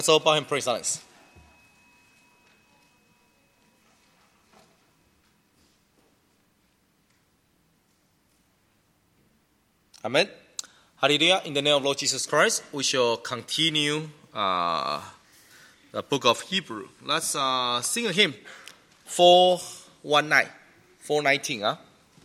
So, 帮 him pray silence. Amen. Hallelujah. In the name of Lord Jesus Christ, we shall continue the book of Hebrew. Let's sing a hymn. 419. 419, huh?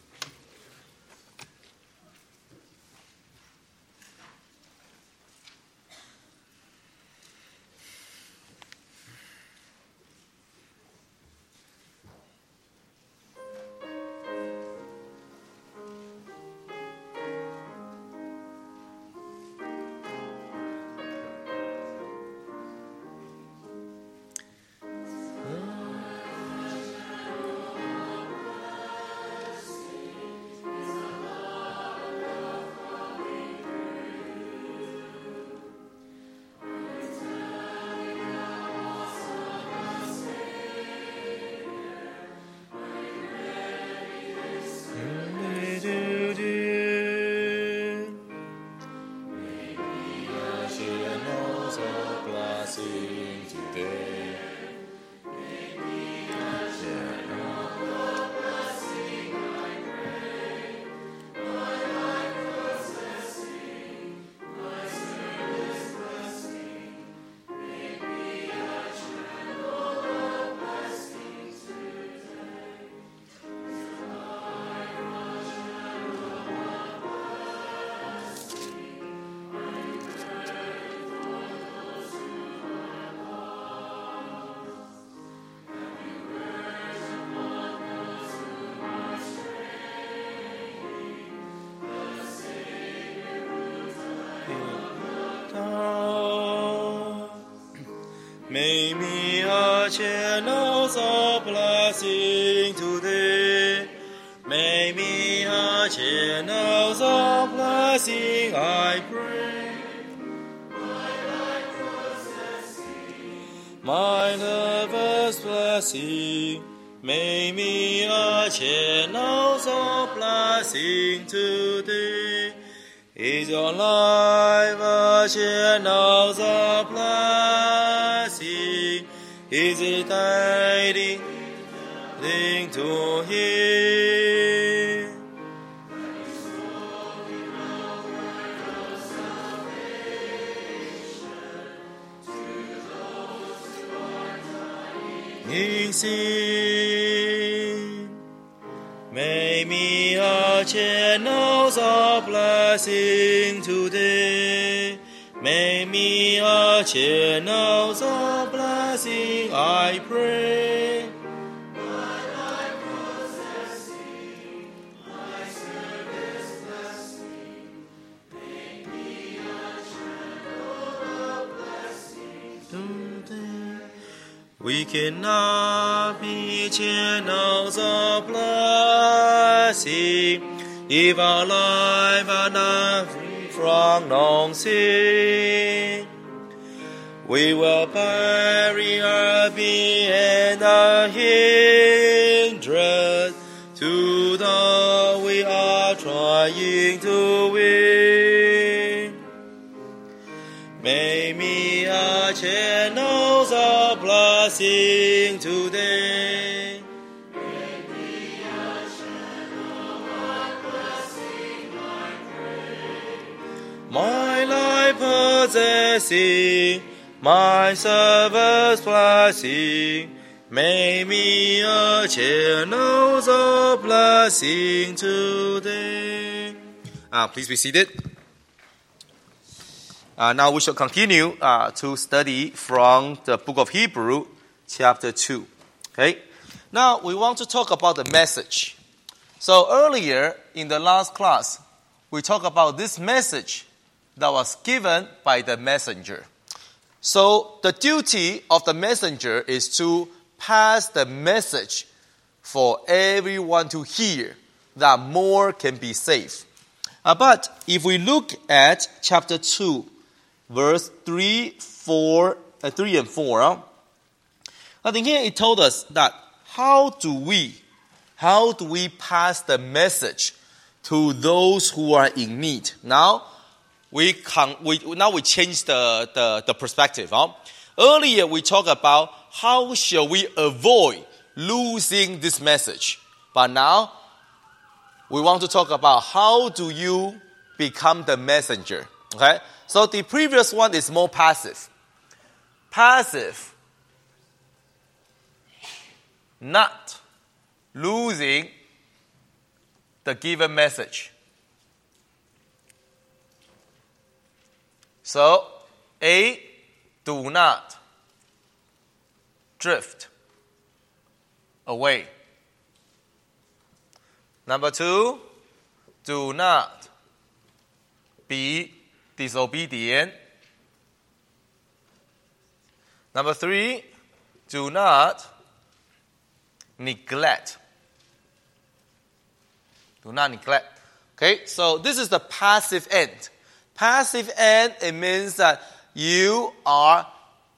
Make me a channel of blessing today. Make me a channel of blessing, I pray. My lover's blessing. Make me a channel of blessing today. Is your life a channel of blessing? Is it guiding to Him? In sin, make me a channel of blessing today. Make me a channel of blessing, I pray. My life possessing, my service blessing. Make me a channel of blessing today. We cannot be channels of blessing if our life are not free from known sin. We will bury our being and our hindrance to the we are trying to win. Make me a channel of blessing today. Make me a channel of blessing, I pray. My life possessing, my servant's blessing. Make me a channel of blessing today. Please be seated. Now we shall continue to study from the book of Hebrew, chapter 2. Okay? Now we want to talk about the message. So earlier in the last class, we talked about this message that was given by the messenger. So the duty of the messenger is to pass the message for everyone to hear, that more can be saved. But if we look at chapter 2, verse 3 and 4, I think here it told us that how do we pass the message to those who are in need? Now we change the perspective. earlier we talked about how shall we avoid losing this message. But now, we want to talk about how do you become the messenger. Okay? So the previous one is more passive. Passive. Not losing the given message. So, A, do not drift away. Number 2, do not be disobedient. Number 3, do not neglect. Do not neglect. Okay, so this is the passive end. Passive end, it means that you are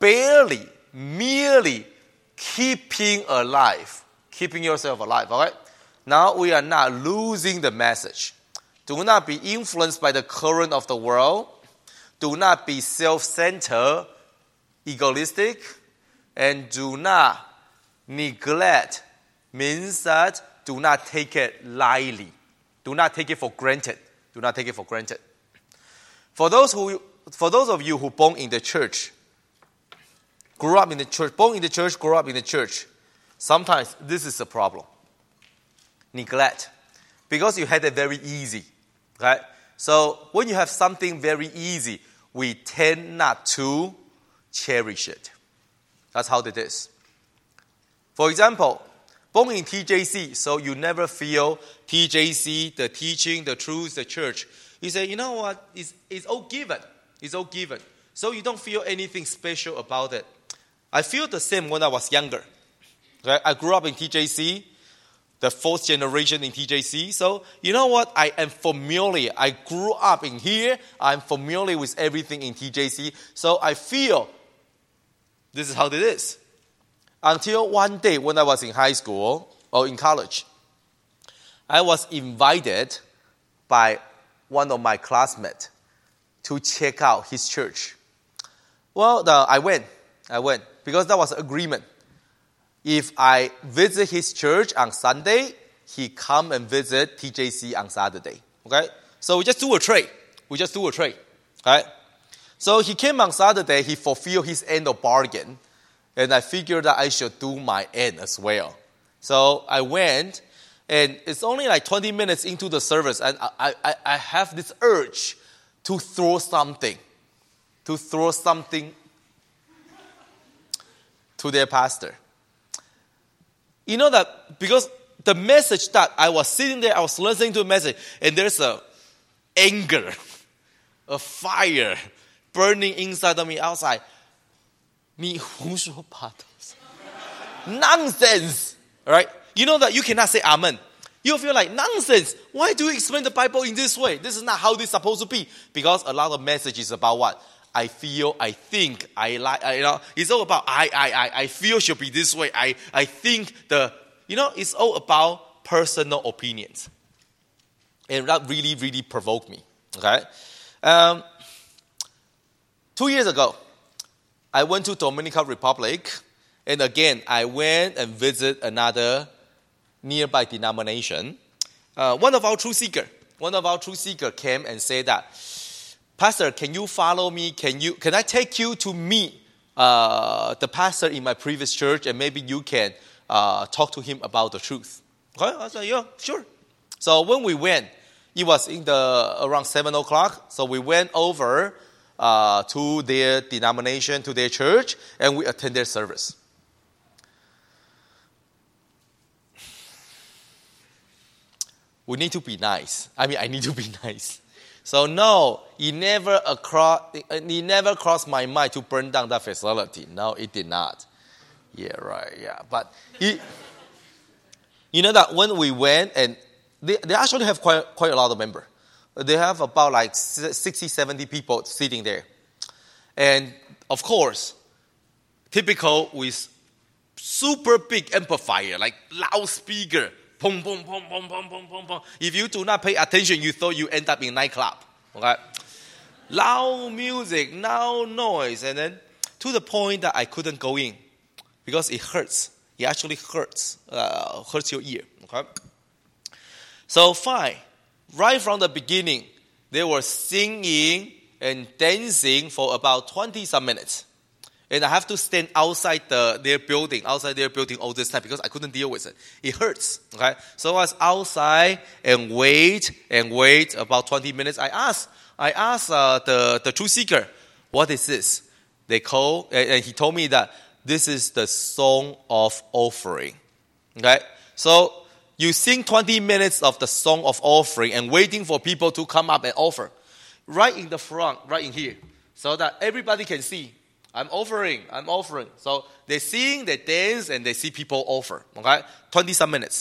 merely keeping alive. Keeping yourself alive, all right? Now we are not losing the message. Do not be influenced by the current of the world. Do not be self-centered, egoistic, and do not neglect. Means that do not take it lightly. Do not take it for granted. Do not take it for granted. For those of you who born in the church, grew up in the church, born in the church, grew up in the church, sometimes this is a problem. Neglect. Because you had it very easy. Right? So when you have something very easy, we tend not to cherish it. That's how it is. For example, born in TJC, so you never feel TJC, the teaching, the truth, the church. You say, you know what, it's all given. It's all given. So you don't feel anything special about it. I feel the same when I was younger. Right? I grew up in TJC, the fourth generation in TJC. So you know what, I am familiar. I grew up in here. I'm familiar with everything in TJC. So I feel this is how it is. Until one day when I was in high school or in college, I was invited by one of my classmates to check out his church. Well, I went because that was an agreement. If I visit his church on Sunday, he come and visit TJC on Saturday. Okay? So we just do a trade. Right? So he came on Saturday, he fulfilled his end of bargain. And I figured that I should do my end as well. So I went, and it's only like 20 minutes into the service, and I have this urge to throw something to their pastor. You know that because the message that I was sitting there, I was listening to a message, and there's a anger, a fire burning inside of me outside. 你胡说八道. Nonsense. Right? You know that you cannot say amen. You feel like nonsense. Why do you explain the Bible in this way? This is not how it's supposed to be. Because a lot of messages about what? I feel, I think, I like, it's all about I feel should be this way. I think it's all about personal opinions. And that really, really provoked me. Okay? 2 years ago, I went to Dominican Republic, and again, I went and visited another nearby denomination. One of our truth seekers came and said that, Pastor, can you follow me? Can I take you to meet the pastor in my previous church, and maybe you can talk to him about the truth? Okay, I said, yeah, sure. So when we went, it was around 7 o'clock, so we went over to their denomination, to their church, and we attend their service. We need to be nice. I need to be nice. So no, it never crossed my mind to burn down that facility. No, it did not. Yeah, right, yeah. But you know that when we went, and they actually have quite a lot of members. They have about like 60, 70 people sitting there. And of course, typical with super big amplifier, like loudspeaker. Boom, boom, boom, boom, boom, boom, boom, boom. If you do not pay attention, you thought you end up in a nightclub. Okay? Loud music, loud noise. And then to the point that I couldn't go in because it hurts. It actually hurts your ear. Okay? So fine. Right from the beginning, they were singing and dancing for about 20-some minutes. And I have to stand outside their building all this time because I couldn't deal with it. It hurts. Okay? So I was outside and wait about 20 minutes. I asked the truth seeker, what is this? And he told me that this is the song of offering. Okay? So you sing 20 minutes of the song of offering and waiting for people to come up and offer. Right in the front, right in here. So that everybody can see. I'm offering. So they sing, they dance, and they see people offer. Okay? 20-some minutes.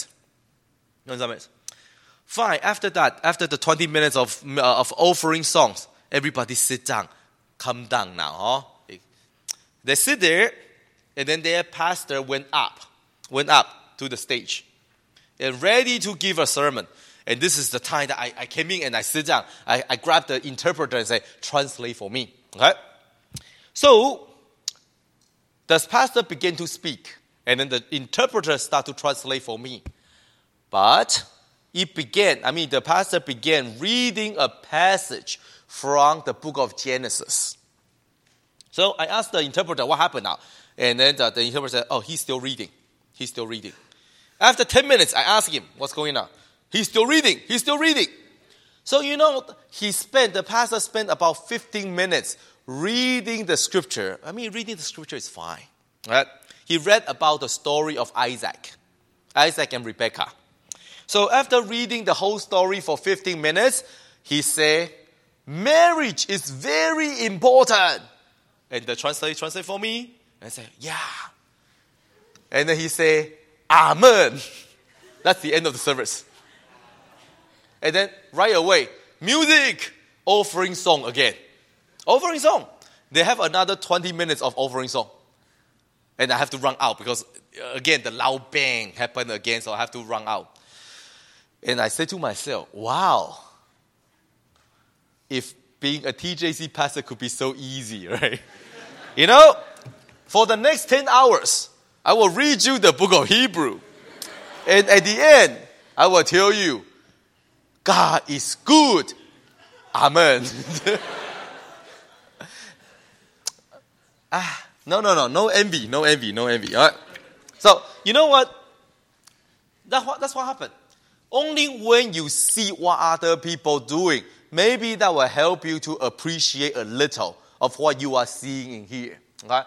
Fine. After that, after the 20 minutes of offering songs, everybody sit down. Come down now. Huh? They sit there, and then their pastor went up to the stage, and ready to give a sermon. And this is the time that I came in and I sit down. I grab the interpreter and say, translate for me. Okay? So, the pastor began to speak, and then the interpreter started to translate for me. But the pastor began reading a passage from the book of Genesis. So I asked the interpreter, what happened now? And then the interpreter said, oh, he's still reading. After 10 minutes, I asked him, what's going on? He's still reading. So the pastor spent about 15 minutes reading the scripture. Reading the scripture is fine. Right? He read about the story of Isaac and Rebekah. So after reading the whole story for 15 minutes, he said, marriage is very important. And the translate for me. And I said, yeah. And then he said, Amen. That's the end of the service. And then right away, music, offering song again. Offering song. They have another 20 minutes of offering song. And I have to run out because, again, the loud bang happened again, so I have to run out. And I said to myself, wow, if being a TJC pastor could be so easy, right? For the next 10 hours, I will read you the book of Hebrew. And at the end, I will tell you, God is good. Amen. No envy. All right? So, you know what? That's what happened. Only when you see what other people doing, maybe that will help you to appreciate a little of what you are seeing in here. Okay?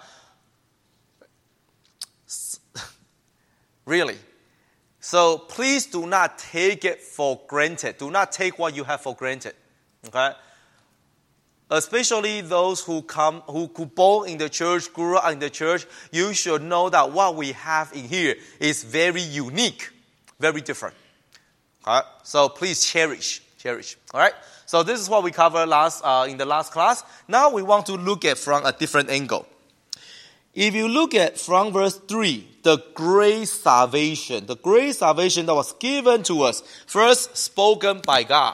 Really. So please do not take it for granted. Do not take what you have for granted. Okay? Especially those who born in the church, grew up in the church, you should know that what we have in here is very unique, very different. Okay? So please cherish. All right? So this is what we covered in the last class. Now we want to look at from a different angle. If you look at from verse 3, the great salvation that was given to us, first spoken by God.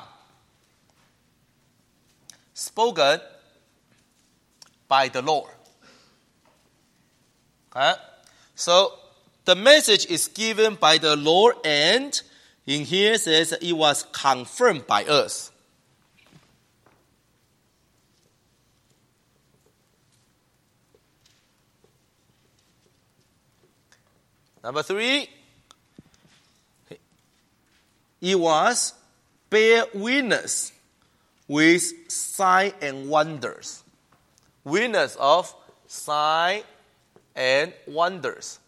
Spoken by the Lord. Okay? So the message is given by the Lord, and in here it says it was confirmed by us. Number 3, it was bear witness with sign and wonders. Witness of sign and wonders.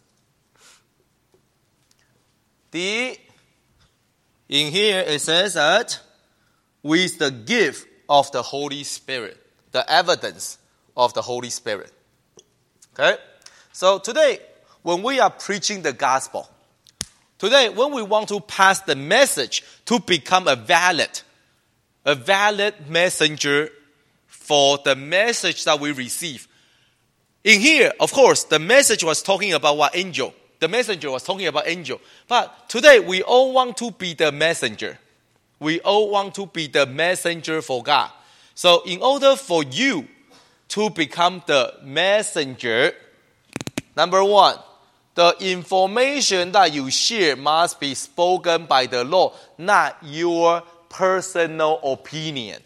In here it says that with the gift of the Holy Spirit, the evidence of the Holy Spirit. Okay? So today, when we are preaching the gospel, today when we want to pass the message to become a valid messenger for the message that we receive. In here, of course, the message was talking about what angel. The messenger was talking about angel. But today, we all want to be the messenger. We all want to be the messenger for God. So in order for you to become the messenger, number one, the information that you share must be spoken by the Lord, not your personal opinion.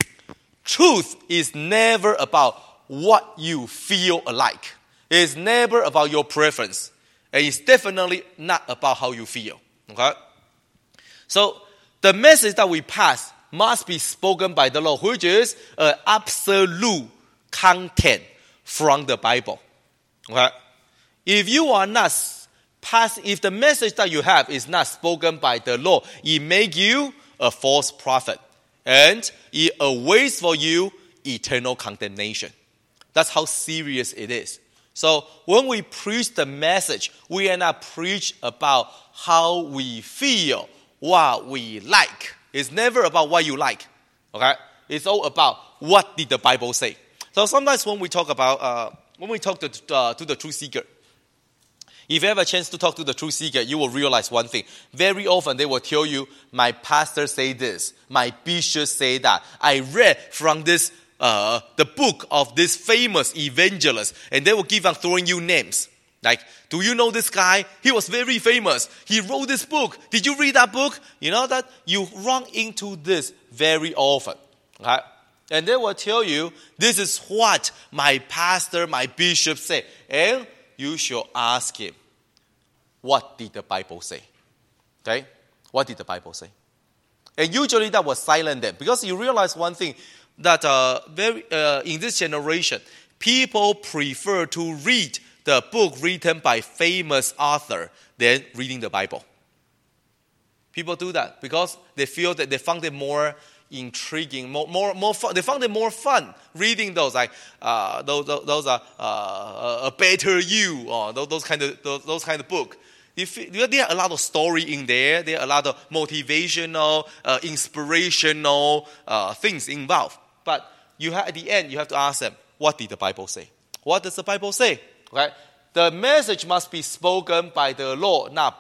Truth is never about what you feel like. It's never about your preference. And it's definitely not about how you feel. Okay? So, the message that we pass must be spoken by the Lord, which is an absolute content from the Bible. Okay? If you are not if the message that you have is not spoken by the Lord, it makes you a false prophet. And it awaits for you eternal condemnation. That's how serious it is. So when we preach the message, we are not preach about how we feel, what we like. It's never about what you like. Okay? It's all about what did the Bible say. So sometimes when we talk about to the truth seeker, if you have a chance to talk to the truth seeker, you will realize one thing. Very often they will tell you, my pastor say this, my bishop say that. I read from this the book of this famous evangelist, and they will keep on throwing you names. Like, do you know this guy? He was very famous. He wrote this book. Did you read that book? You know that you run into this very often. Okay? And they will tell you, this is what my pastor, my bishop say. And you should ask him, what did the Bible say? Okay? What did the Bible say? And usually that will silence them. Because you realize one thing, that in this generation, people prefer to read the book written by famous author than reading the Bible. People do that because they feel that they found it more intriguing, more fun. They found it more fun reading those, like those are a better you, or those kind of book. There are a lot of story in there. There are a lot of motivational, inspirational things involved. But at the end, you have to ask them, what did the Bible say? What does the Bible say? Okay? The message must be spoken by the Lord, not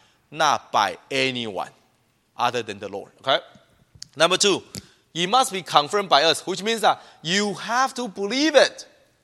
by anyone other than the Lord. Okay? Number two, it must be confirmed by us, which means that you have to believe it.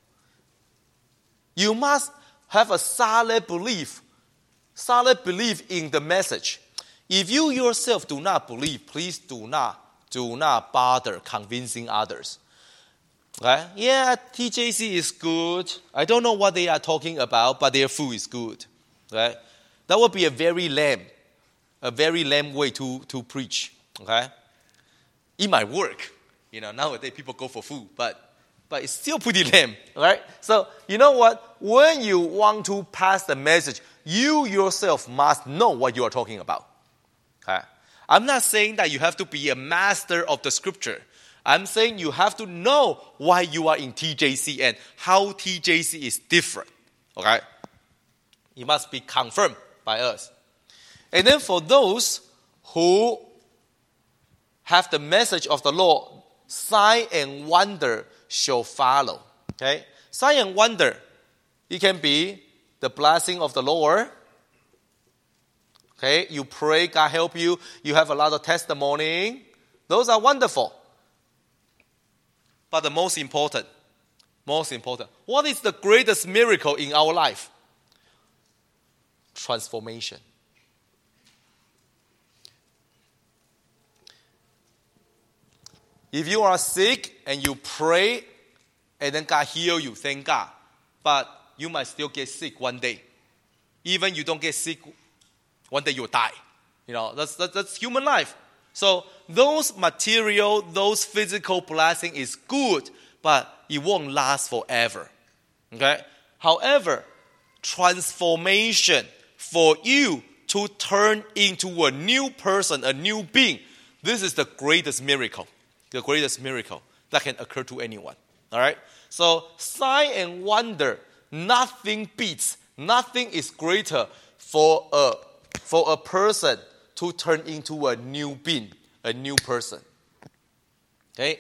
You must have a solid belief in the message. If you yourself do not believe, please do not bother convincing others. Okay? Yeah, TJC is good. I don't know what they are talking about, but their food is good. Okay? That would be a very lame way to preach. Okay? It might work. Nowadays people go for food, but it's still pretty lame. Right? So, you know what? When you want to pass the message, you yourself must know what you are talking about. Okay? I'm not saying that you have to be a master of the scripture. I'm saying you have to know why you are in TJC and how TJC is different. Okay? It must be confirmed by us. And then for those who have the message of the Lord, sign and wonder shall follow. Okay? Sign and wonder, it can be the blessing of the Lord. Okay? You pray, God help you. You have a lot of testimony. Those are wonderful. But the most important, what is the greatest miracle in our life? Transformation. If you are sick and you pray and then God heal you, thank God. But you might still get sick one day. Even you don't get sick, one day you'll die. That's human life. So those material, those physical blessing is good, but it won't last forever. Okay? However, transformation for you to turn into a new person, a new being, this is the greatest miracle. The greatest miracle that can occur to anyone. All right? So sign and wonder, nothing beats, nothing is greater for a person to turn into a new being, a new person. Okay?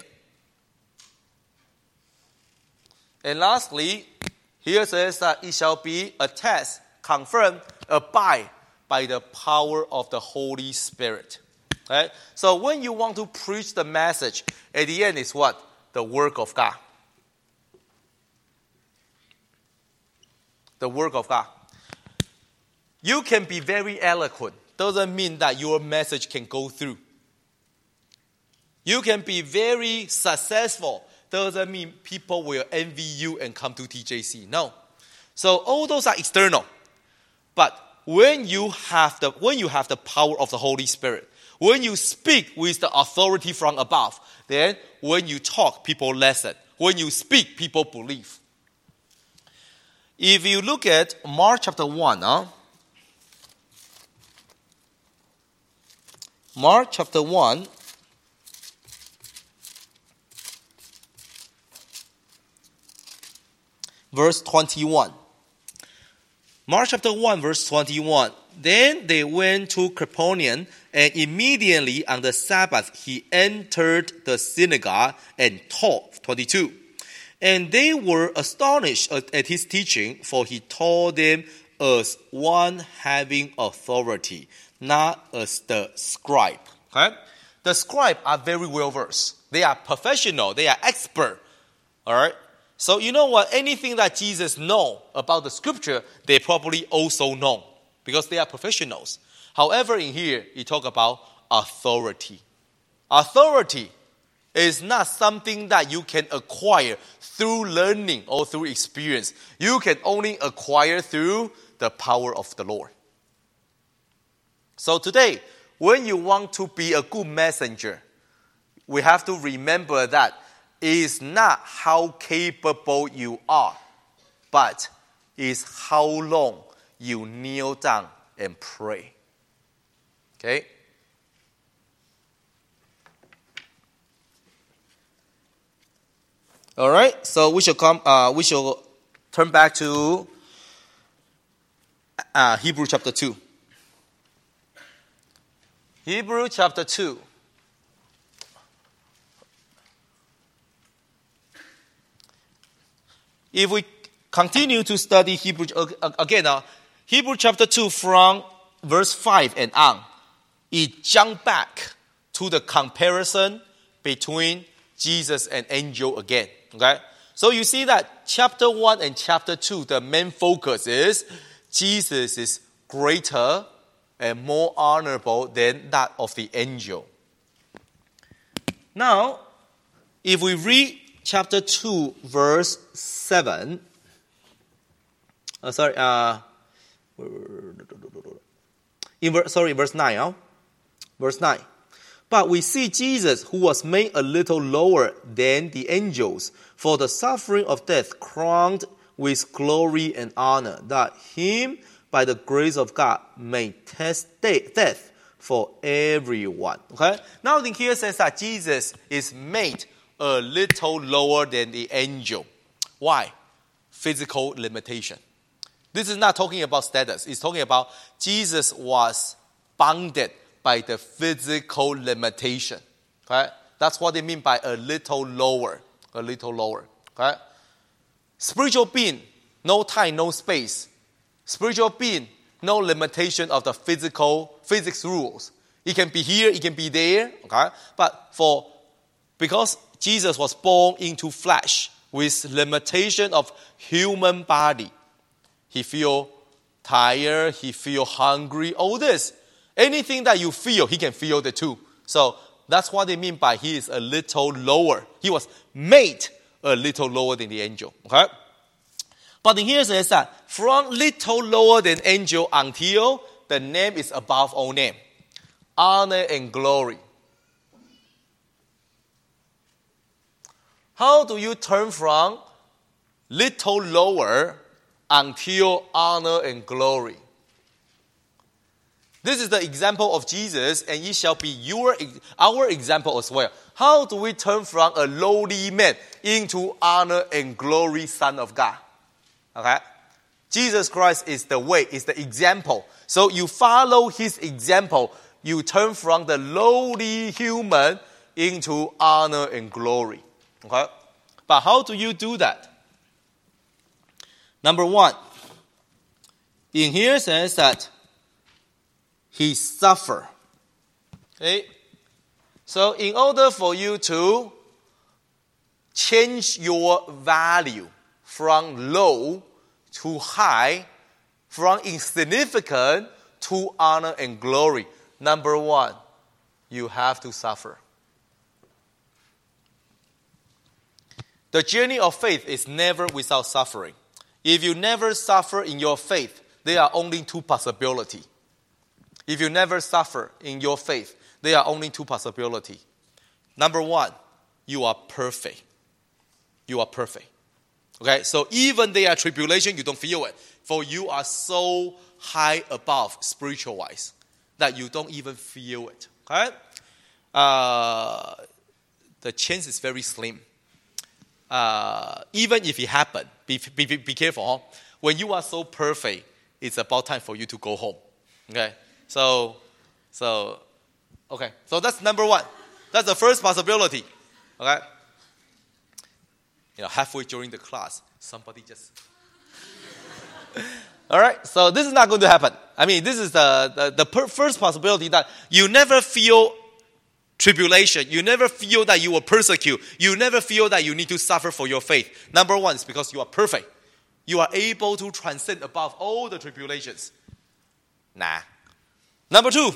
And lastly, here says that it shall be a test, confirmed, abide by the power of the Holy Spirit. Okay? So when you want to preach the message, at the end is what? The work of God. the work of God. You can be very eloquent. Doesn't mean that your message can go through. You can be very successful. Doesn't mean people will envy you and come to TJC. No. So all those are external. But when you have the power of the Holy Spirit, when you speak with the authority from above, then when you talk, people listen. When you speak, people believe. If you look at Mark chapter 1, Mark chapter 1, verse 21. Mark chapter 1, verse 21. Then they went to Capernaum, and immediately on the Sabbath he entered the synagogue and taught. 22. And they were astonished at his teaching, for he taught them as one having authority, not as the scribe. Okay? The scribe are very well versed. They are professional. They are expert. All right? So you know what? Anything that Jesus knows about the scripture, they probably also know because they are professionals. However, in here, he talk about authority. Authority is not something that you can acquire through learning or through experience. You can only acquire through the power of the Lord. So today, when you want to be a good messenger, we have to remember that it is not how capable you are, but it is how long you kneel down and pray. Okay? All right, so we shall turn back to Hebrews chapter 2. Hebrews chapter 2. If we continue to study Hebrews again, Hebrews chapter 2 from verse 5 and on, it jumps back to the comparison between Jesus and angel again. Okay? So you see that chapter 1 and chapter 2, the main focus is Jesus is greater and more honorable than that of the angel. Now, if we read chapter 2, verse 7. Verse 9. Verse 9. But we see Jesus, who was made a little lower than the angels, for the suffering of death, crowned with glory and honor, that him, by the grace of God, may taste death for everyone. Okay? Now, in here says that Jesus is made a little lower than the angel. Why? Physical limitation. This is not talking about status. It's talking about Jesus was bounded by the physical limitation. Okay? That's what they mean by a little lower. A little lower. Okay? Spiritual being, no time, no space. Spiritual being, no limitation of the physics rules. It can be here, it can be there. Okay? But because Jesus was born into flesh with limitation of human body, he feel tired, he feel hungry, all this. Anything that you feel, he can feel it too. So that's what they mean by he is a little lower. He was made a little lower than the angel. Okay? But in here it says that from little lower than angel until the name is above all name. Honor and glory. How do you turn from little lower until honor and glory? This is the example of Jesus, and it shall be our example as well. How do we turn from a lowly man into honor and glory Son of God? Okay? Jesus Christ is the way, is the example. So you follow his example. You turn from the lowly human into honor and glory. Okay? But how do you do that? Number one, in here says that he suffered. Okay? So in order for you to change your value from low to high, from insignificant to honor and glory. Number one, you have to suffer. The journey of faith is never without suffering. If you never suffer in your faith, there are only two possibilities. If you never suffer in your faith, there are only two possibilities. Number one, you are perfect. You are perfect. Okay, so even there are tribulation, you don't feel it. For you are so high above spiritual-wise that you don't even feel it. Okay? The chance is very slim. Even if it happens, be careful. Huh? When you are so perfect, it's about time for you to go home. Okay? So that's number one. That's the first possibility. Okay? Halfway during the class, somebody just... All right? So this is not going to happen. I mean, this is the first possibility, that you never feel tribulation. You never feel that you will persecute. You never feel that you need to suffer for your faith. Number one is because you are perfect. You are able to transcend above all the tribulations. Nah. Number two,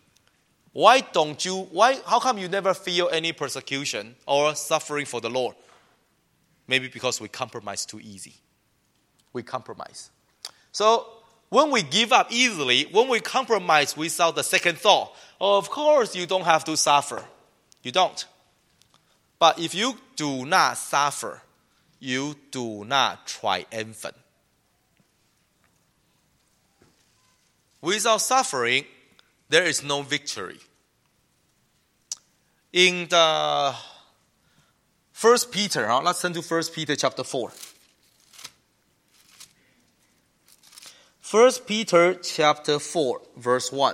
how come you never feel any persecution or suffering for the Lord? Maybe because we compromise too easy. We compromise. So when we give up easily, when we compromise without the second thought, of course you don't have to suffer. You don't. But if you do not suffer, you do not triumphant. Without suffering, there is no victory. In the 1 Peter, let's turn to 1 Peter chapter 4. 1 Peter chapter 4, verse 1.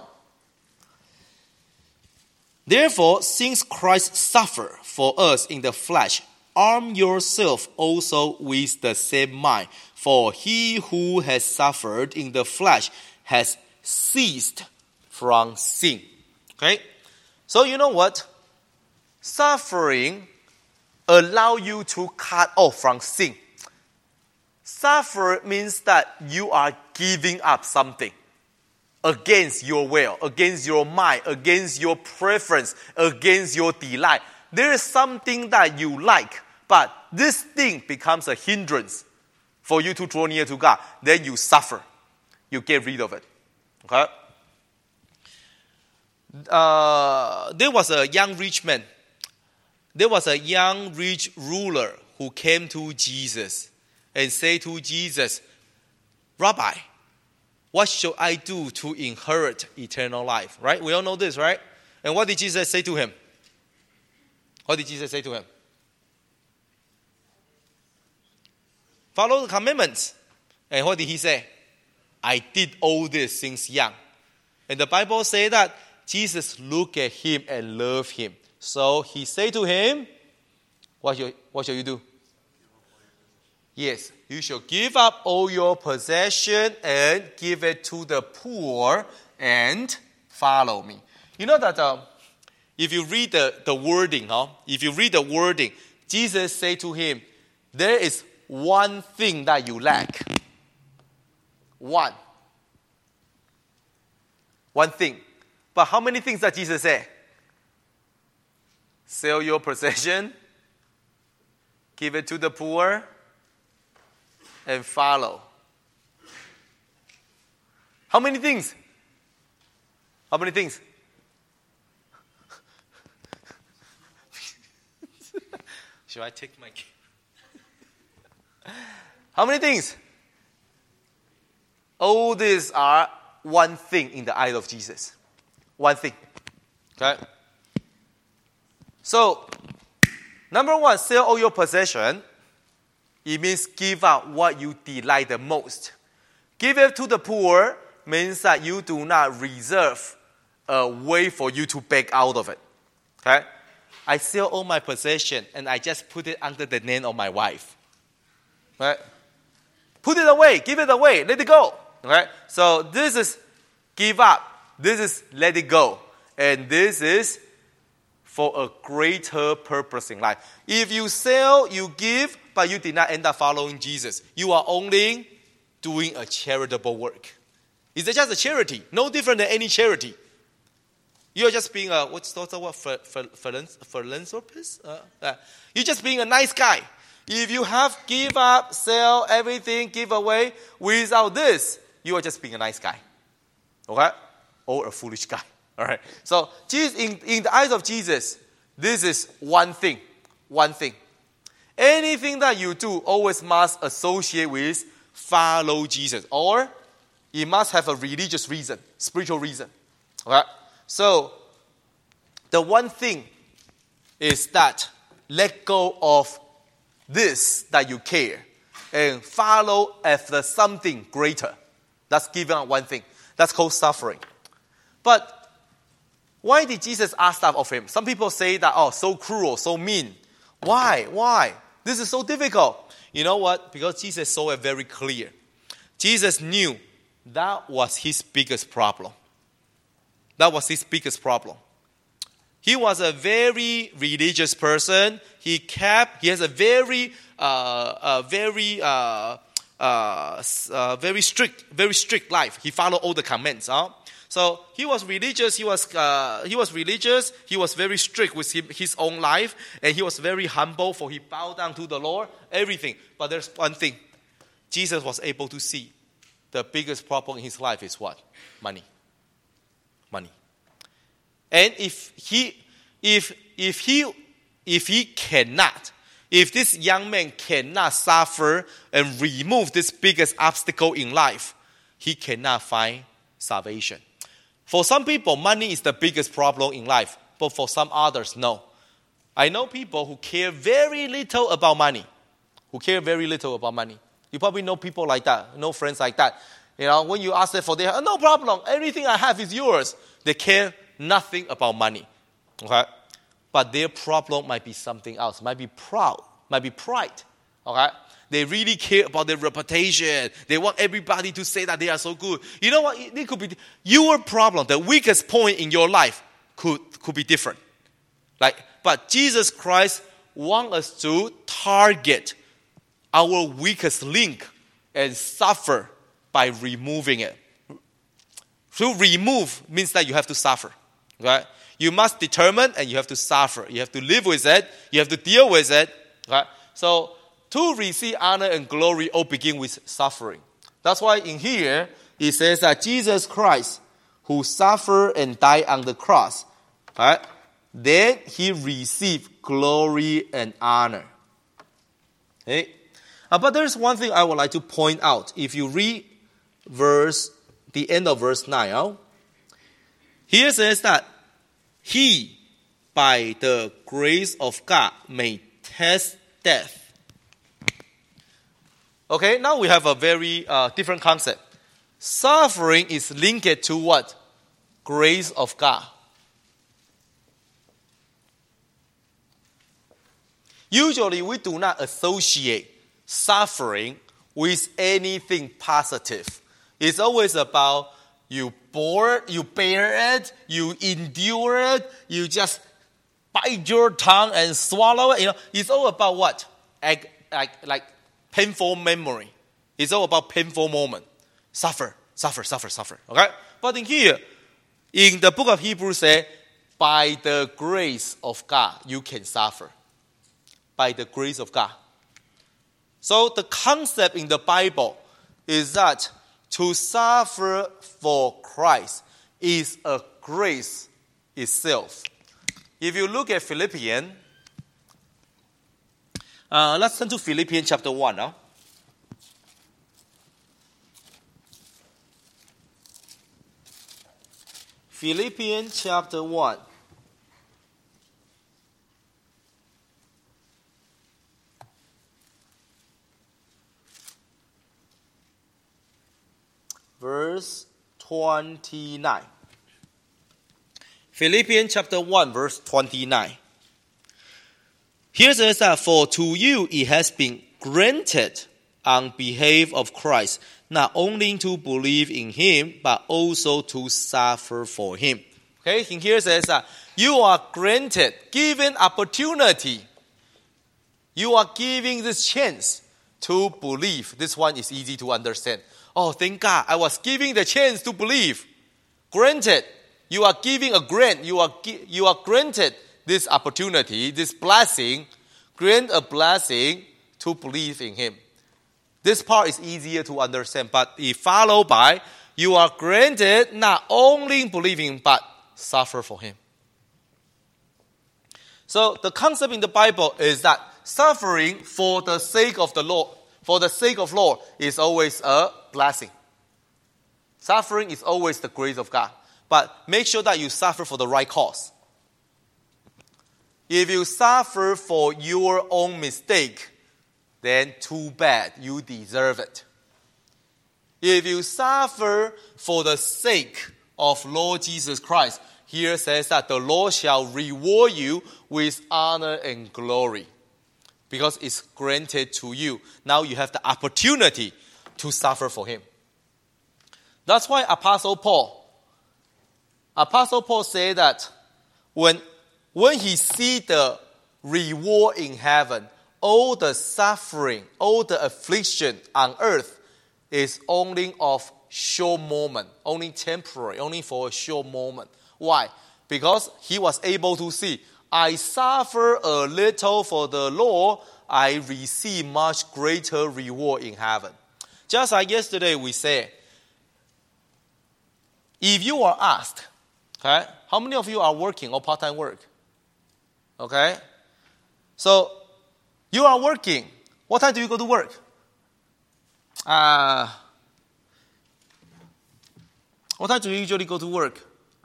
Therefore, since Christ suffered for us in the flesh, arm yourself also with the same mind. For he who has suffered in the flesh has ceased from sin. Okay? So you know what? Suffering allows you to cut off from sin. Suffer means that you are giving up something against your will, against your mind, against your preference, against your delight. There is something that you like, but this thing becomes a hindrance for you to draw near to God. Then you suffer. You get rid of it. Okay? There was a young rich man. There was a young rich ruler who came to Jesus and said to Jesus, Rabbi, what should I do to inherit eternal life? Right? We all know this, right? And what did Jesus say to him? What did Jesus say to him? Follow the commandments. And what did he say? I did all this since young. And the Bible says that Jesus looked at him and loved him. So he said to him, what shall you do? Yes, you shall give up all your possession and give it to the poor and follow me. You know that if you read the wording, Jesus said to him, there is one thing that you lack. One thing. But how many things that Jesus said? Sell your possession, give it to the poor, and follow. How many things? How many things? Should I take my... How many things? All these are one thing in the eye of Jesus. One thing. Okay? So, number one, sell all your possession. It means give out what you delight the most. Give it to the poor means that you do not reserve a way for you to back out of it. Okay? I sell all my possession and I just put it under the name of my wife. Right? Put it away. Give it away. Let it go. Okay? So this is give up. This is let it go. And this is for a greater purpose in life. If you sell, you give, but you did not end up following Jesus, you are only doing a charitable work. It's just a charity, no different than any charity. You're just being a, what's the word, philanthropist? You're just being a nice guy. If you have give up, sell everything, give away, without this, you are just being a nice guy. Okay? Or a foolish guy. All right? So, in the eyes of Jesus, this is one thing. One thing. Anything that you do always must associate with follow Jesus. Or it must have a religious reason, spiritual reason. Okay? So, the one thing is that let go of this that you care and follow after something greater. That's giving up one thing. That's called suffering. But why did Jesus ask that of him? Some people say that, oh, so cruel, so mean. Why? This is so difficult. You know what? Because Jesus saw it very clear. Jesus knew that was his biggest problem. That was his biggest problem. He was a very religious person. He has a very strict life. He followed all the commands. So he was religious. He was religious. He was very strict with his own life, and he was very humble. For he bowed down to the Lord. Everything. But there's one thing. Jesus was able to see the biggest problem in his life is what? Money. And if this young man cannot suffer and remove this biggest obstacle in life, he cannot find salvation. For some people, money is the biggest problem in life, but for some others, no. I know people who care very little about money. You probably know people like that, know friends like that. You know, when you ask them for their, no problem, everything I have is yours. They care nothing about money. Okay? But their problem might be something else. Might be pride. Okay? They really care about their reputation. They want everybody to say that they are so good. You know what? It could be your problem. The weakest point in your life could be different. But Jesus Christ wants us to target our weakest link and suffer by removing it. To remove means that you have to suffer. Okay? You must determine and you have to suffer. You have to live with it. You have to deal with it. Okay? So, to receive honor and glory all begin with suffering. That's why in here, it says that Jesus Christ, who suffered and died on the cross, right? Then he received glory and honor. Okay? But there's one thing I would like to point out. If you read the end of verse 9, here says that he, by the grace of God, may taste death. Okay, now we have a very different concept. Suffering is linked to what? Grace of God. Usually we do not associate suffering with anything positive. It's always about you bear it, you endure it, you just bite your tongue and swallow it. You know, it's all about what? Like painful memory. It's all about painful moment. Suffer. Okay? But in here, in the book of Hebrews say, by the grace of God, you can suffer. By the grace of God. So the concept in the Bible is that to suffer for Christ is a grace itself. If you look at Philippians, let's turn to Philippians chapter 1 now. Philippians chapter 1. Verse 29. Philippians chapter 1, verse 29. Here says that, for to you it has been granted on behalf of Christ, not only to believe in him, but also to suffer for him. Okay, here says that you are granted, given opportunity. You are giving this chance to believe. This one is easy to understand. Oh, thank God, I was given the chance to believe. Granted, you are giving a grant. You are granted this opportunity, this blessing. Grant a blessing to believe in Him. This part is easier to understand, but if followed by, you are granted not only believing, but suffer for Him. So the concept in the Bible is that suffering for the sake of the Lord, for the sake of Lord, is always a blessing. Suffering is always the grace of God. But make sure that you suffer for the right cause. If you suffer for your own mistake, then too bad, you deserve it. If you suffer for the sake of Lord Jesus Christ, here says that the Lord shall reward you with honor and glory, because it's granted to you. Now you have the opportunity to suffer for Him. That's why Apostle Paul said that when he see the reward in heaven, all the suffering, all the affliction on earth is only of short moment, only temporary, only for a short moment. Why? Because he was able to see, I suffer a little for the Lord, I receive much greater reward in heaven. Just like yesterday we said, if you are asked, okay, how many of you are working or part-time work? Okay? So, you are working. What time do you go to work? What time do you usually go to work?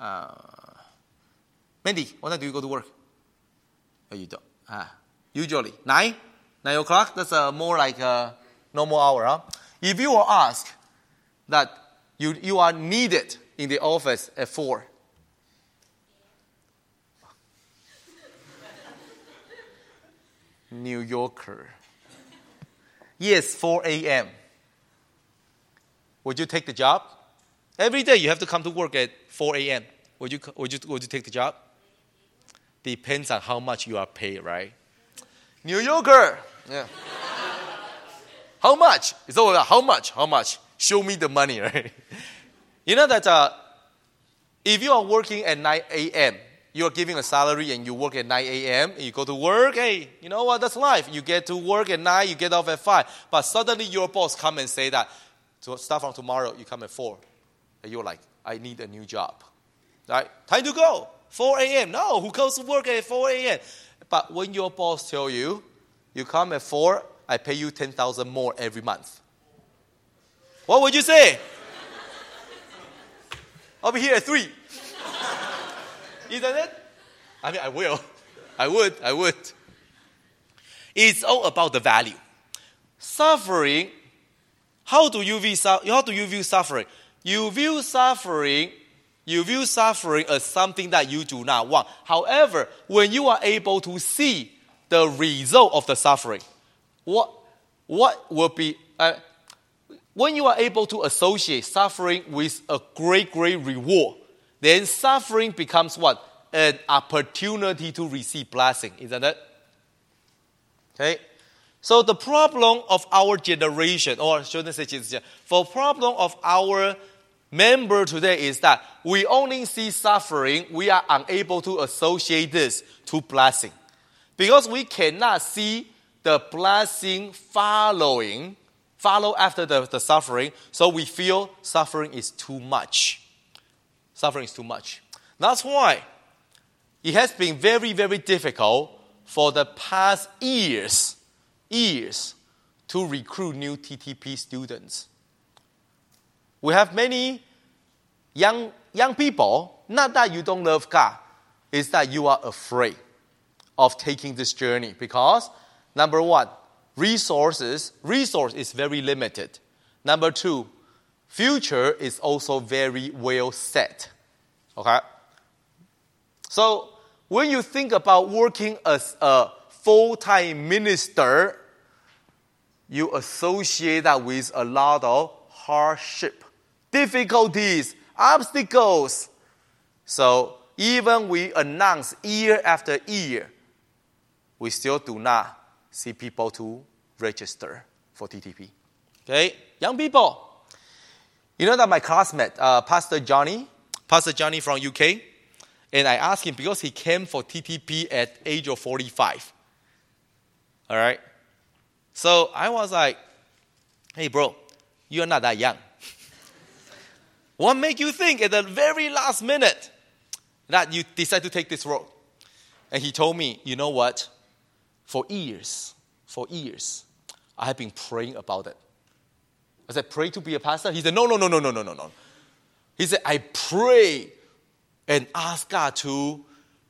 Mandy, what time do you go to work? Oh, you don't. Usually. 9 o'clock? That's more like a normal hour. Huh? If you are asked that you are needed in the office at 4. New Yorker. Yes, 4 a.m. Would you take the job? Every day you have to come to work at 4 a.m. Would you take the job? Depends on how much you are paid, right? New Yorker. Yeah. How much? It's all about how much? How much? Show me the money, right? You know that if you are working at 9 a.m., you are giving a salary and you work at 9 a.m., you go to work, hey, you know what, that's life. You get to work at 9, you get off at 5. But suddenly your boss come and say that, so start from tomorrow, you come at 4. And you're like, I need a new job. Right? Time to go. 4 a.m. No, who goes to work at 4 a.m.? But when your boss tell you, you come at 4, I pay you $10,000 more every month. What would you say? I'll be here at 3. Isn't it? I mean, I will. I would. It's all about the value. Suffering, how do you view suffering? You view suffering as something that you do not want. However, when you are able to see the result of the suffering, what will be when you are able to associate suffering with a great reward, then suffering becomes what? An opportunity to receive blessing, isn't it? Okay? So the problem of our generation, or shouldn't say generation, for problem of our member today is that we only see suffering, we are unable to associate this to blessing. Because we cannot see the blessing follow after the suffering, so we feel suffering is too much. Suffering is too much. That's why it has been very, very difficult for the past years to recruit new TTP students. We have many young people, not that you don't love God, it's that you are afraid of taking this journey because, number one, resource is very limited. Number two, future is also very well set. Okay? So, when you think about working as a full-time minister, you associate that with a lot of hardship, difficulties, obstacles. So, even we announce year after year, we still do not see people to register for TTP. Okay? Young people, You know that my classmate, Pastor Johnny from UK, and I asked him because he came for TTP at age of 45. All right? So I was like, hey, bro, you're not that young. What make you think at the very last minute that you decide to take this road? And he told me, you know what? For years, I have been praying about it. I said, pray to be a pastor? He said, no. He said, I pray and ask God to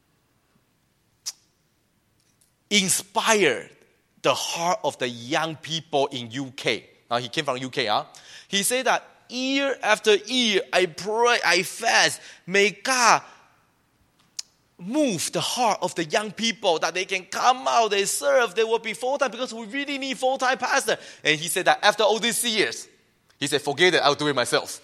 inspire the heart of the young people in UK. Now, he came from UK. He said that year after year, I pray, I fast. May God move the heart of the young people that they can come out, they serve, they will be full-time because we really need full-time pastor. And he said that after all these years, he said, forget it, I'll do it myself.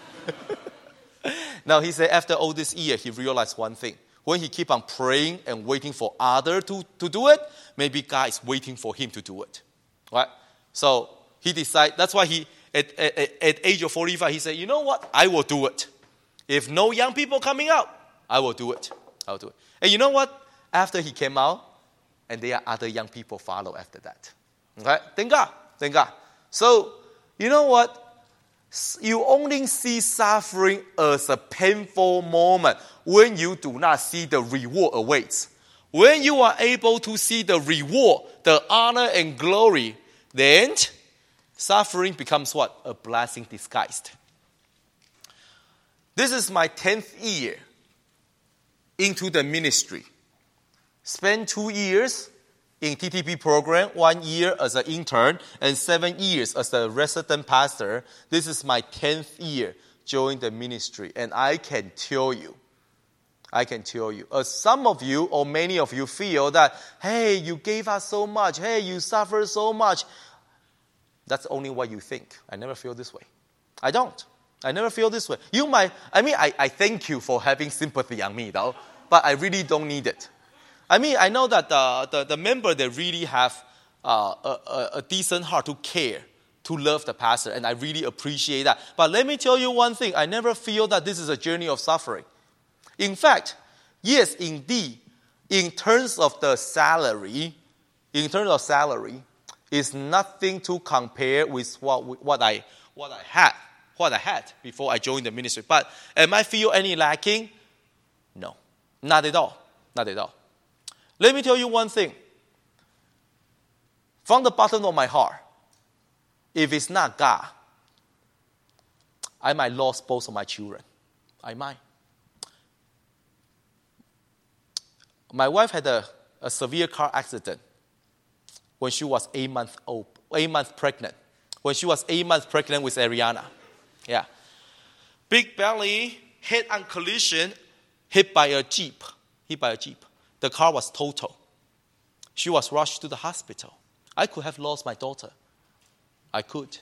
Now, he said after all this year, he realized one thing. When he keep on praying and waiting for others to do it, maybe God is waiting for him to do it. Right? So he decided, that's why he, at age of 45, he said, you know what? I will do it. If no young people coming out, I will do it. I'll do it. And you know what? After he came out, and there are other young people follow after that. Okay? Thank God. So, you know what? You only see suffering as a painful moment when you do not see the reward awaits. When you are able to see the reward, the honor and glory, then suffering becomes what? A blessing disguised. This is my 10th year into the ministry. Spent 2 years in TTP program, 1 year as an intern, and 7 years as a resident pastor. This is my 10th year joining the ministry. And I can tell you, as some of you or many of you feel that, hey, you gave us so much, hey, you suffered so much. That's only what you think. I never feel this way. I don't. I never feel this way. I thank you for having sympathy on me, though, but I really don't need it. I know that the member, they really have a decent heart to care, to love the pastor, and I really appreciate that. But let me tell you one thing. I never feel that this is a journey of suffering. In fact, yes, indeed, in terms of salary, is nothing to compare with what I had before I joined the ministry. But am I feel any lacking? No, not at all. Let me tell you one thing. From the bottom of my heart, if it's not God, I might lose both of my children. I might. My wife had a severe car accident when she was 8 months pregnant. When she was 8 months pregnant with Ariana. Yeah. Big belly, head-on collision, hit by a Jeep. The car was total. She was rushed to the hospital. I could have lost my daughter. I could.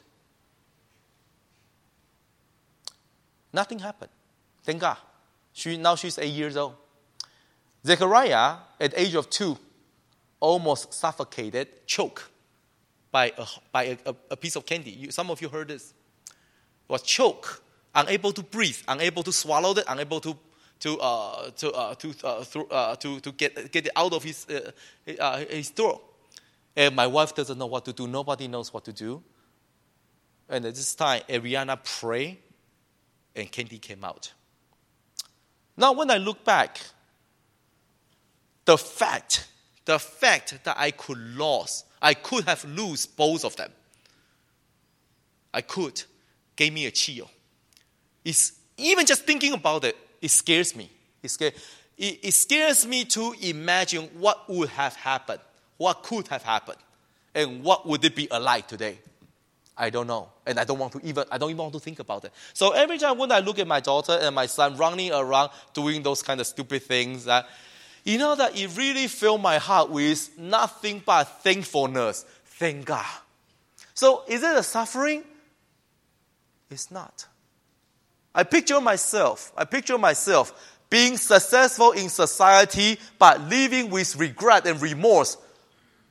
Nothing happened. Thank God. Now she's 8 years old. Zechariah, at the age of 2, almost suffocated, choked by a piece of candy. Some of you heard this. Was choked, unable to breathe, unable to swallow it, unable to get it out of his throat. And my wife doesn't know what to do. Nobody knows what to do. And at this time, Ariana prayed, and candy came out. Now, when I look back, the fact that I could have lost both of them. Gave me a chill. Even just thinking about it, it scares me. It scares me to imagine what would have happened, what could have happened, and what would it be like today. I don't know, and I don't even want to think about it. So every time when I look at my daughter and my son running around doing those kind of stupid things, that it really filled my heart with nothing but thankfulness. Thank God. So is it a suffering? It's not. I picture myself being successful in society, but living with regret and remorse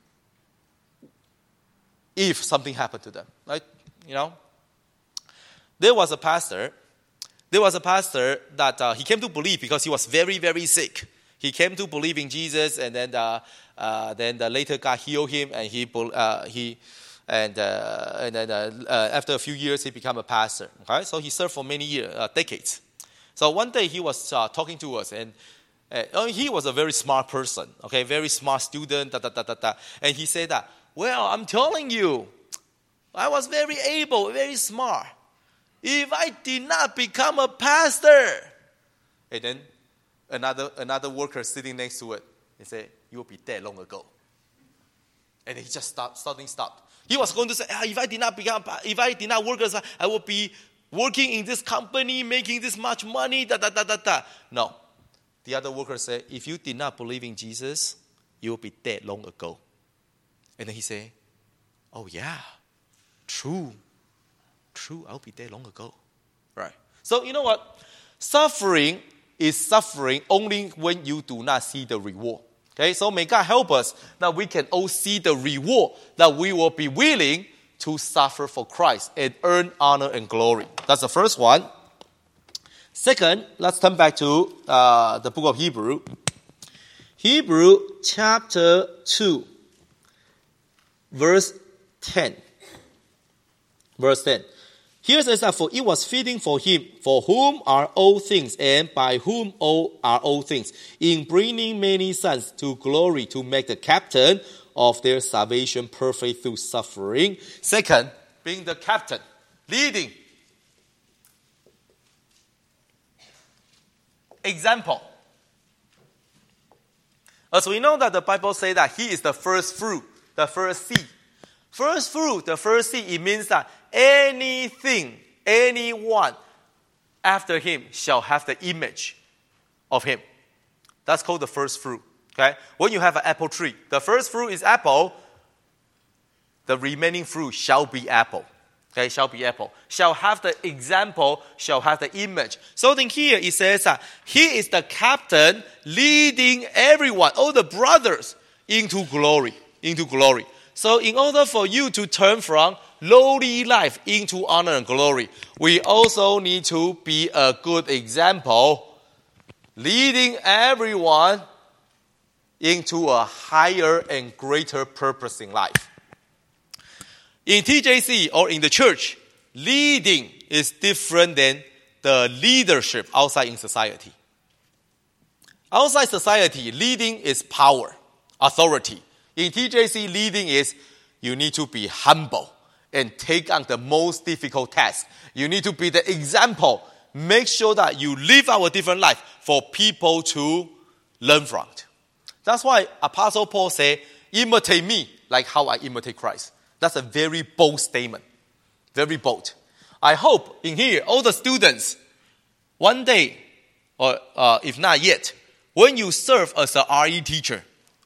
if something happened to them. Right? there was a pastor that he came to believe because he was very, very sick. He came to believe in Jesus, and then later God healed him, and after a few years he became a pastor. Okay, so he served for many years, decades. So one day he was talking to us, and he was a very smart person. Okay, very smart student. And he said that, well, I'm telling you, I was very able, very smart. If I did not become a pastor, and then another worker sitting next to it, he said, you will be dead long ago. And then he just stopped. He was going to say, if I did not work as I would be working in this company, making this much money, No. The other worker said, if you did not believe in Jesus, you will be dead long ago. And then he said, oh yeah, true, I'll be dead long ago. Right. So you know what? Suffering is suffering only when you do not see the reward. Okay, so may God help us that we can all see the reward, that we will be willing to suffer for Christ and earn honor and glory. That's the first one. Second, let's turn back to the book of Hebrew. Hebrew chapter 2, verse 10. Verse 10. Here says that, for it was fitting for him, for whom are all things, and by whom all are all things, in bringing many sons to glory, to make the captain of their salvation perfect through suffering. Second, being the captain, leading. Example. As we know that the Bible says that he is the first fruit, the first seed. First fruit, the first seed, it means that anything, anyone after him shall have the image of him. That's called the first fruit. Okay? When you have an apple tree, the first fruit is apple, the remaining fruit shall be apple. Okay, shall be apple. Shall have the example, shall have the image. So then here it says that he is the captain leading everyone, all the brothers, into glory. Into glory. So in order for you to turn from lowly life into honor and glory, we also need to be a good example, leading everyone into a higher and greater purpose in life. In TJC or in the church, leading is different than the leadership outside in society. Outside society, leading is power, authority. In TJC, leading is you need to be humble and take on the most difficult task. You need to be the example. Make sure that you live our different life for people to learn from. That's why Apostle Paul said, imitate me like how I imitate Christ. That's a very bold statement. Very bold. I hope in here, all the students, one day, or if not yet, when you serve as a RE teacher,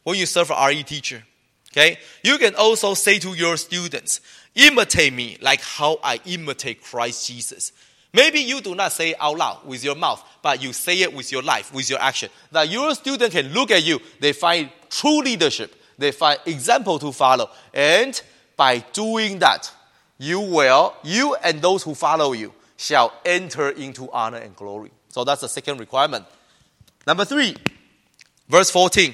okay, you can also say to your students, imitate me like how I imitate Christ Jesus. Maybe you do not say it out loud with your mouth, but you say it with your life, with your action. That your student can look at you, they find true leadership, they find example to follow. And by doing that, you and those who follow you shall enter into honor and glory. So that's the second requirement. Number 3, verse 14.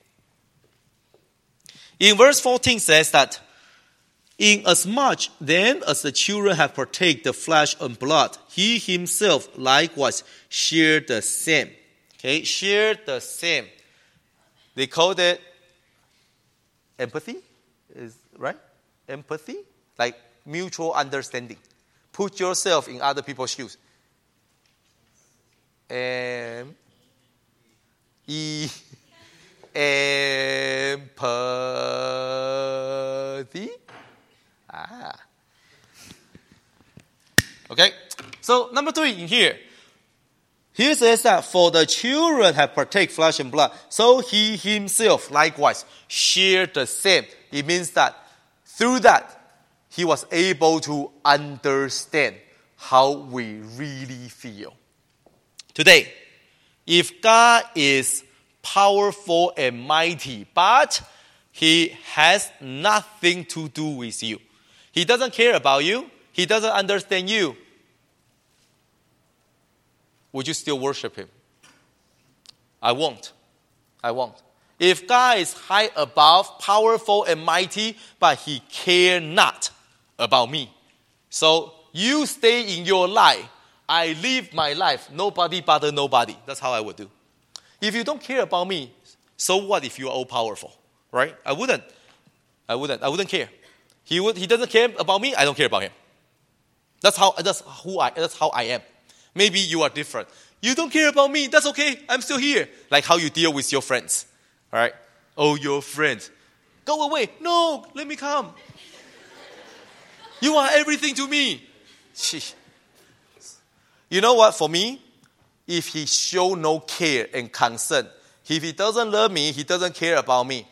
In verse 14 says that, inasmuch then as the children have partaken the flesh and blood, he himself likewise shared the same. Okay, shared the same. They called it empathy, is right? Empathy, like mutual understanding. Put yourself in other people's shoes. Empathy. Okay, so number 3 in here. Here says that for the children have partake flesh and blood, so he himself likewise shared the same. It means that through that, he was able to understand how we really feel. Today, if God is powerful and mighty, but he has nothing to do with you, he doesn't care about you, he doesn't understand you, would you still worship him? I won't. If God is high above, powerful and mighty, but he care not about me. So you stay in your life. I live my life. Nobody bother nobody. That's how I would do. If you don't care about me, so what if you are all powerful? Right? I wouldn't care. He doesn't care about me, I don't care about him. That's how I am. Maybe you are different. You don't care about me, that's okay. I'm still here. Like how you deal with your friends. All right? Oh, your friends. Go away. No, let me come. You are everything to me. You know what? For me, if he show no care and concern, if he doesn't love me, he doesn't care about me,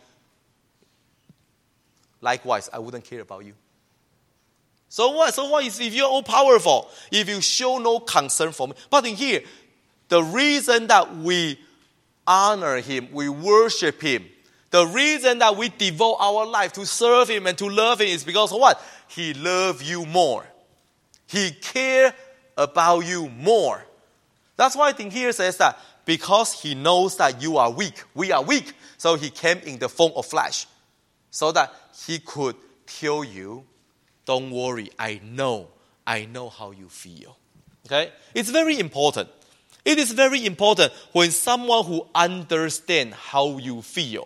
likewise, I wouldn't care about you. So what? If you're all powerful, if you show no concern for me? But in here, the reason that we honor him, we worship him, the reason that we devote our life to serve him and to love him is because of what? He loves you more. He cares about you more. That's why I think here says that because he knows that you are weak, we are weak, so he came in the form of flesh so that he could tell you, don't worry, I know how you feel. Okay? It's very important. It is very important when someone who understands how you feel.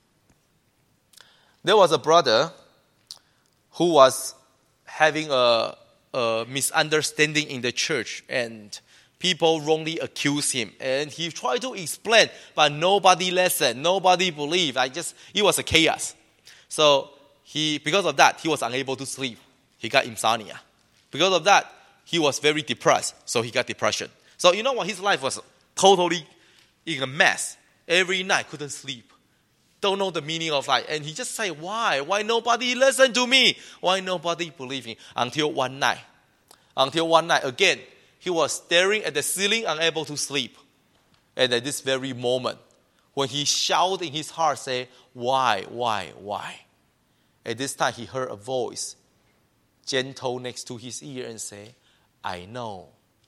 There was a brother who was having a misunderstanding in the church, and people wrongly accused him. And he tried to explain, but nobody listened, nobody believed. It was a chaos. So because of that, he was unable to sleep. He got insomnia. Because of that, he was very depressed. So he got depression. So you know what? His life was totally in a mess. Every night, couldn't sleep. Don't know the meaning of life. And he just said, why? Why nobody listen to me? Why nobody believe me? Until one night, again, he was staring at the ceiling, unable to sleep. And at this very moment, when he shouted in his heart, say, why? At this time, he heard a voice, gentle next to his ear, and say, I know.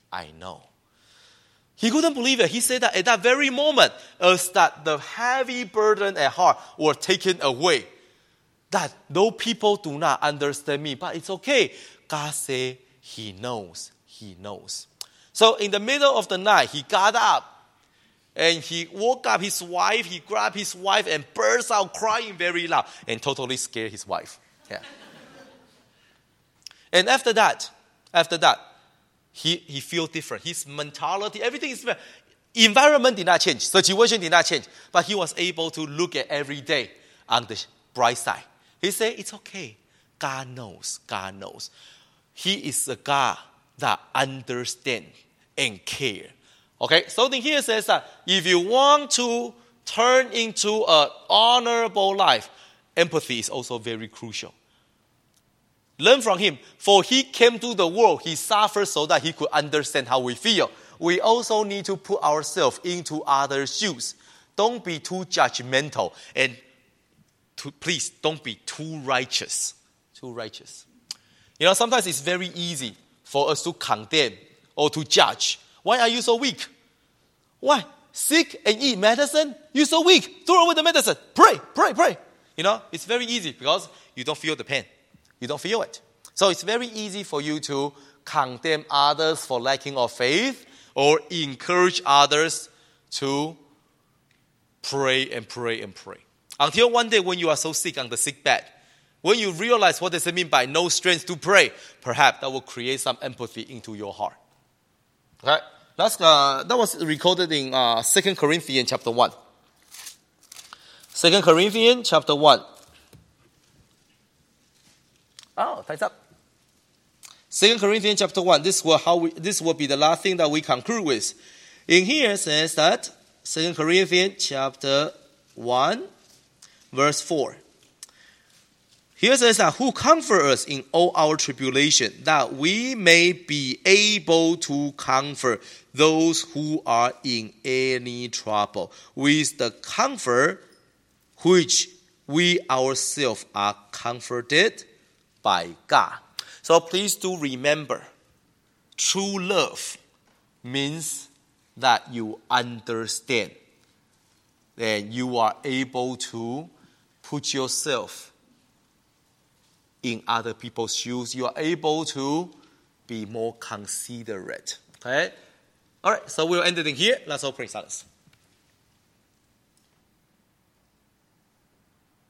He couldn't believe it. He said that at that very moment, as that the heavy burden at heart were taken away, that though people do not understand me, but it's okay. God said he knows. So in the middle of the night, he got up and he woke up his wife. He grabbed his wife and burst out crying very loud and totally scared his wife. Yeah. And after that, he feel different. His mentality, everything is environment did not change, situation did not change, but he was able to look at every day on the bright side. He said, it's okay. God knows. He is a God that understands and cares. Okay, so then here says that if you want to turn into an honorable life, empathy is also very crucial. Learn from him. For he came to the world, he suffered so that he could understand how we feel. We also need to put ourselves into others' shoes. Don't be too judgmental, and please don't be too righteous. You know, sometimes it's very easy for us to condemn or to judge. Why are you so weak? Why? Sick and eat medicine? You're so weak. Throw away the medicine. Pray. You know, it's very easy because you don't feel the pain. You don't feel it. So it's very easy for you to condemn others for lacking of faith or encourage others to pray. Until one day when you are so sick on the sick bed, when you realize what does it mean by no strength to pray, perhaps that will create some empathy into your heart. Okay? That was recorded in 2 Corinthians chapter 1. 2 Corinthians chapter 1. Oh, time's up. 2 Corinthians chapter 1. This will be the last thing that we conclude with. In here it says that 2 Corinthians chapter 1, verse 4. Here it says that who comfort us in all our tribulation, that we may be able to comfort those who are in any trouble with the comfort which we ourselves are comforted by God. So please do remember, true love means that you understand, then you are able to put yourself in other people's shoes. You are able to be more considerate. Okay? All right, so we'll end it in here. Let's all pray silence.